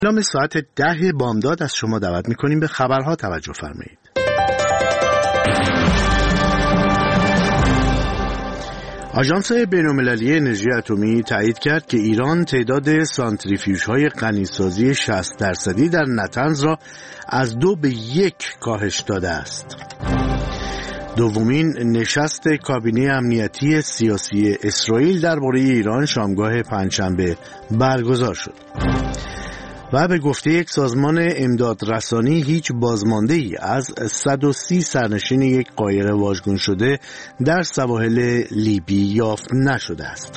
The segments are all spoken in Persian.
نام ساعت 10 بامداد از شما دعوت می‌کنیم به خبرها توجه فرمایید. آژانس بین‌المللی انرژی اتمی تایید کرد که ایران تعداد سانتریفیوژهای غنیسازی 60% در نطنز را از 2 به 1 کاهش داده است. دومین نشست کابینه امنیتی سیاسی اسرائیل درباره ایران شامگاه پنجشنبه برگزار شد. و به گفته یک سازمان امدادرسانی هیچ بازمانده‌ای از 130 سرنشین یک قایق واژگون شده در سواحل لیبی یافت نشده است.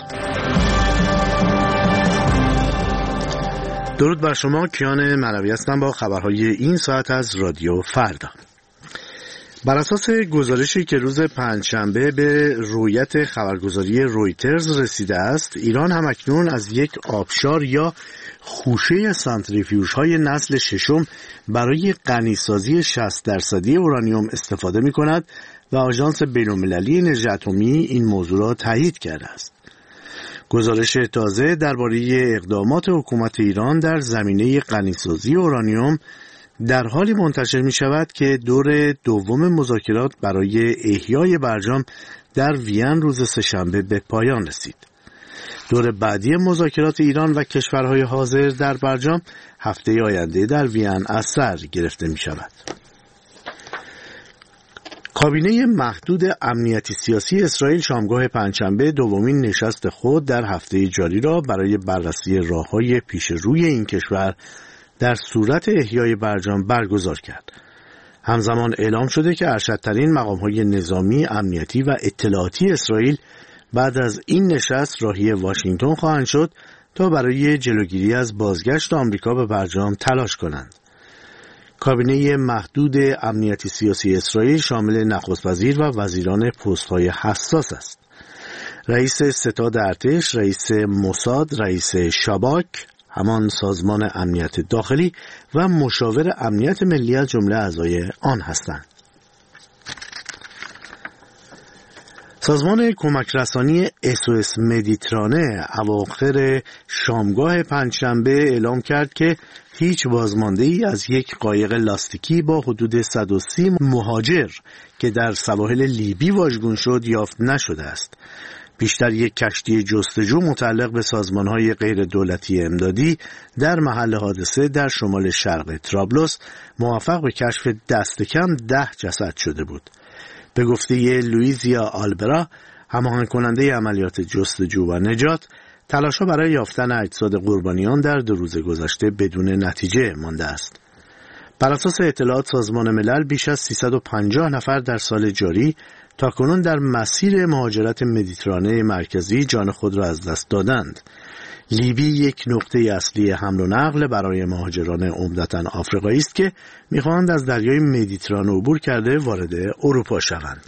درود بر شما، کیان ملوی هستم با خبرهای این ساعت از رادیو فردا. بر اساس گزارشی که روز پنجشنبه به رویت خبرگزاری رویترز رسیده است، ایران همکنون از یک آبشار یا خوشه سانتریفیوژهای نسل ششم برای غنیسازی 60% اورانیوم استفاده می کند و آژانس بین‌المللی انرژی اتمی این موضوع را تایید کرده است. گزارش تازه درباره اقدامات حکومت ایران در زمینه غنیسازی اورانیوم در حالی منتشر می شود که دور دوم مذاکرات برای احیای برجام در وین روز سه‌شنبه به پایان رسید. دور بعدی مذاکرات ایران و کشورهای حاضر در برجام هفته آینده در وین از سر گرفته می شود. کابینه محدود امنیتی سیاسی اسرائیل شامگاه پنجشنبه دومین نشست خود در هفته جاری را برای بررسی راه‌های پیش روی این کشور در صورت احیای برجام برگزار کرد. همزمان اعلام شده که ارشدترین مقام‌های نظامی، امنیتی و اطلاعاتی اسرائیل بعد از این نشست راهی واشنگتن خواهند شد تا برای جلوگیری از بازگشت آمریکا به برجام تلاش کنند. کابینه محدود امنیتی سیاسی اسرائیل شامل نخست وزیر و وزیران پست‌های حساس است. رئیس ستاد ارتش، رئیس موساد، رئیس شباک، همان سازمان امنیت داخلی و مشاور امنیت ملی از جمله اعضای آن هستند. سازمان کمک رسانی SOS مدیترانه اواخر شامگاه پنجشنبه اعلام کرد که هیچ بازمانده‌ای از یک قایق لاستیکی با حدود 130 مهاجر که در سواحل لیبی واژگون شد یافت نشده است. بیشتر یک کشتی جستجو متعلق به سازمان‌های غیر دولتی امدادی در محل حادثه در شمال شرق طرابلس موفق به کشف دست کم 10 جسد شده بود. به گفته لویزیا آلبرا، هماهنگ کننده عملیات جستجو و نجات، تلاش‌ها برای یافتن اجساد قربانیان در 2 روز گذشته بدون نتیجه مانده است. بر اساس اطلاعات سازمان ملل بیش از 350 نفر در سال جاری تاکنون در مسیر مهاجرت مدیترانه مرکزی جان خود را از دست دادند. لیبی یک نقطه اصلی حمل و نقل برای مهاجران عمدتاً آفریقایی است که می‌خواهند از دریای مدیترانه عبور کرده وارد اروپا شوند.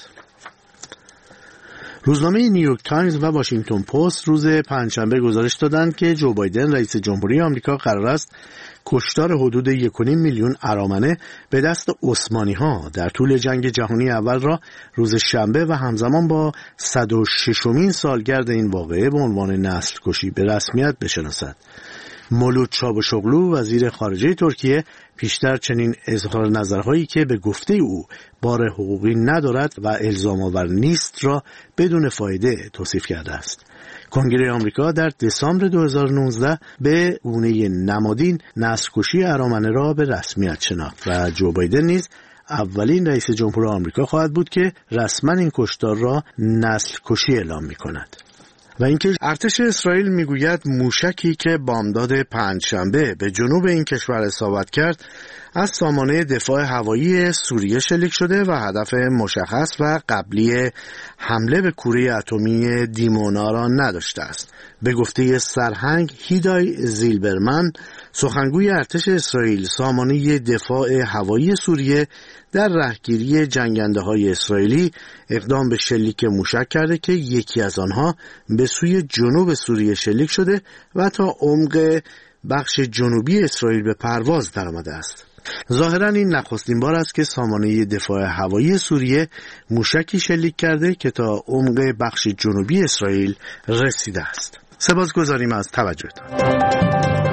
روزنامه نیویورک تایمز و واشنگتن پست روز پنجشنبه گزارش دادند که جو بایدن رئیس جمهوری آمریکا قرار است کشتار حدود 1.5 میلیون ارامنه به دست عثمانی‌ها در طول جنگ جهانی اول را روز شنبه و همزمان با 106مین سالگرد این واقعه به عنوان نسل کشی به رسمیت بشناسد. مولود چاوشوغلو وزیر خارجه ترکیه پیشتر چنین اظهار نظرهایی که به گفته او بار حقوقی ندارد و الزام آور نیست را بدون فایده توصیف کرده است. کنگره آمریکا در دسامبر 2019 به گونه نمادین نسل کشی ارامنه را به رسمیت شناخت و جو بایدن نیز اولین رئیس جمهور آمریکا خواهد بود که رسما این کشتار را نسل کشی اعلام می کند. و اینکه ارتش اسرائیل میگوید موشکی که بامداد پنجشنبه به جنوب این کشور اصابت کرد از سامانه دفاع هوایی سوریه شلیک شده و هدف مشخص و قبلی حمله به کوره اتمی دیمونا را نداشته است. به گفته سرهنگ هیدای زیلبرمن، سخنگوی ارتش اسرائیل، سامانه دفاع هوایی سوریه در رهگیری جنگنده‌های اسرائیلی اقدام به شلیک موشک کرده که یکی از آنها به سوی جنوب سوریه شلیک شده و تا عمق بخش جنوبی اسرائیل به پرواز درآمده است. ظاهراً این نخستین بار است که سامانه دفاع هوایی سوریه موشکی شلیک کرده که تا عمق بخش جنوبی اسرائیل رسیده است. سپاسگزاریم از توجهتان.